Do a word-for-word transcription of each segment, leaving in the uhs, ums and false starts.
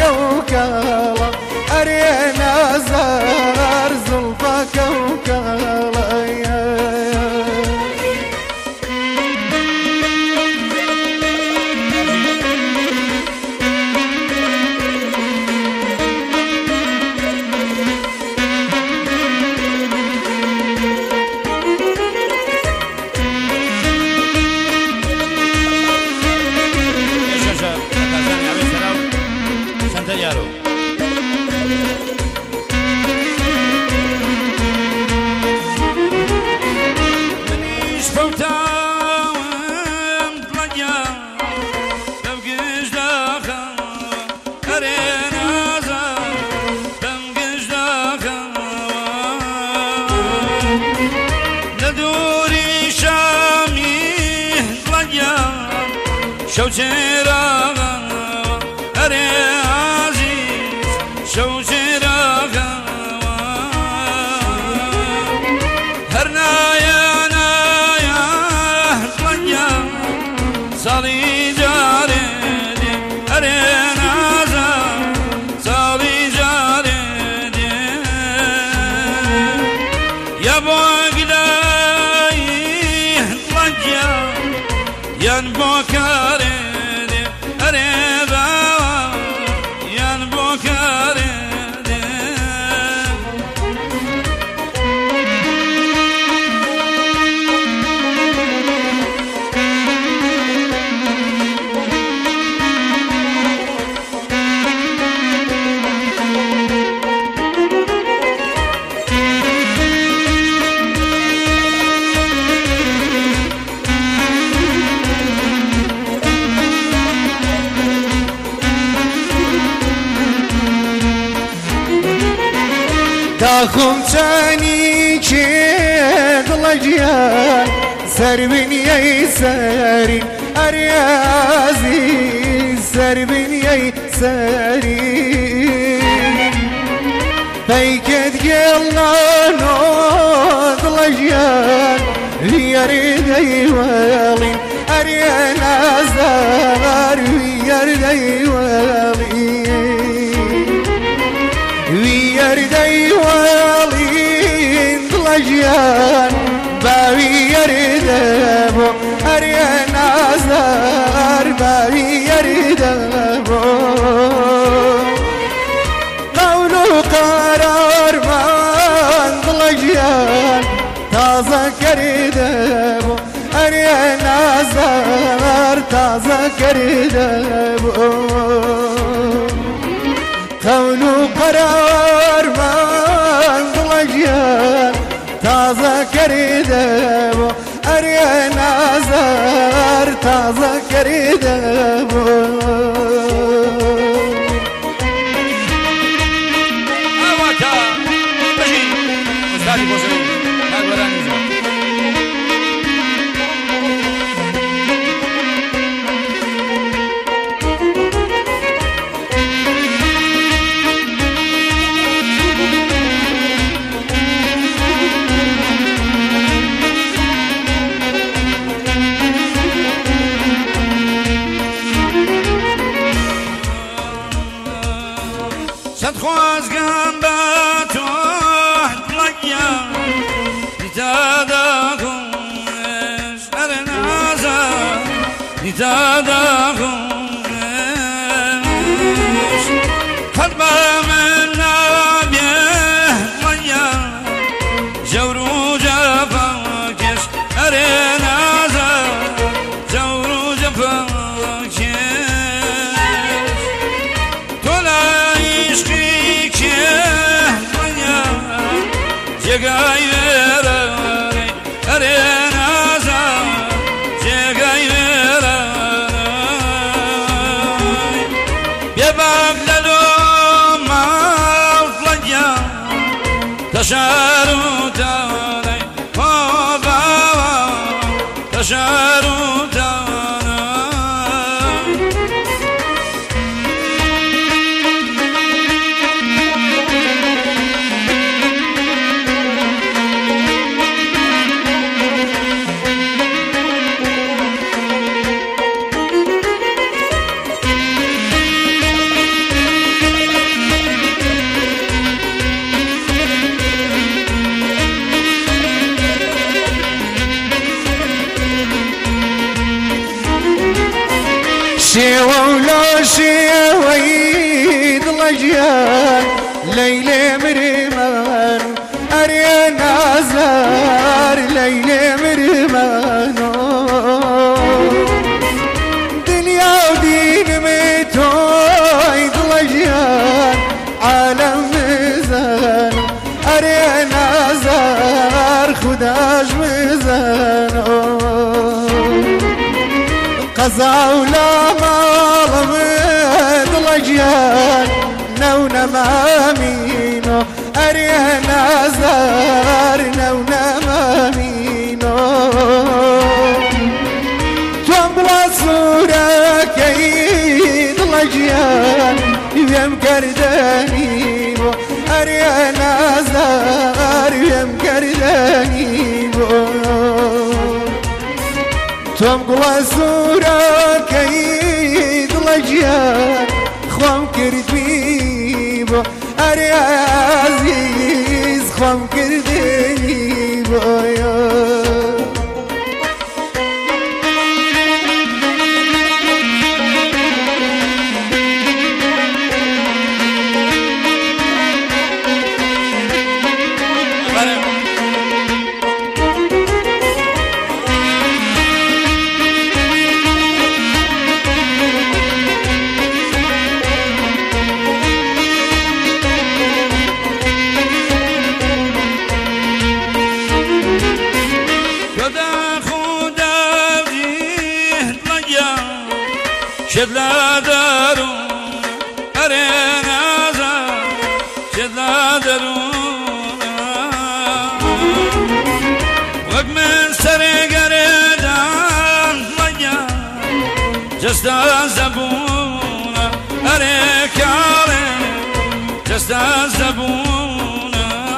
وكالا أرينا زار زلفك وكالا شو چراغا اره عزیز شو چراغا هر نایا نایا لنیا سالی جاره دی اره نازا سالی جاره دی یا بگدای لنیا yan bokare اره بابا yan bokare داخم تاني كيد لجيان سربن يا ساري أريازي سربن يا ساري بيكد قلنا نوض لجيان ليردي والي أريانا زغار ليردي والي ويردي والين ضلجيان باوي يردبو أريانا زار باوي يردبو قولو قرار من ضلجيان تازا كردبو أريانا زار تازا كردبو قولو قرار من ضلجيان تازه كريده بو أريانا زار تازه كريده بو أواتا بجي أستاذي بوزري أقبراني زمان خواستگم با تو لگیا دیدادا کنش اره نازا دیدادا کنش قلب من نابیه لگیا جورو جفا کش اره نازا جورو جفا جگای ورای اره نازا جگای ورای بیا بغلو موت لگیا تشارو تانای او بابا تشارو تانای دڵەژیان لەیلێ مرمان ئەرێ نازار لەیلێ مرمانۆ دنیا و دینمی تۆی دڵەژیان عالم مزان ئەرێ نازار خوداش مزانۆ قەزا و لا ماڵم دڵەژیان نەو نەمامینۆ ئەرێ نازار نەو نەمامینۆ تۆم بڵا سوورەکەی دڵەژیان وێم کردنی بۆ ئەرێ نازار وێم کردنی بۆ تۆم گوڵە سوورەکەی دڵەژیان خۆم کردوی بۆ ئەرێ عەزیز خۆم کردنی بۆیە شد لا درون أرين عزا شد لا درون وقت من سرق ريدان مجا جسد زبون أريك عرين جسد زبون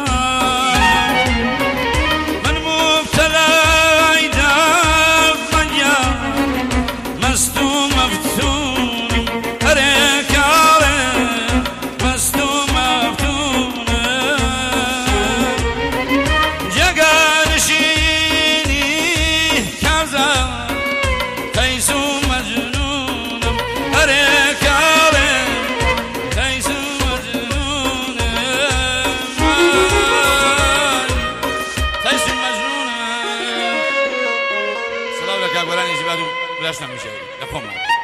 من مبتلى عيدان مجا مستوم مفتون أريك عرين مستوم مفتون جقال شيني كذا قيس مجنون أريك عرين قيس مجنون قيس مجنون سلام لك أقولاني جبادو بلاش نمشي لقوم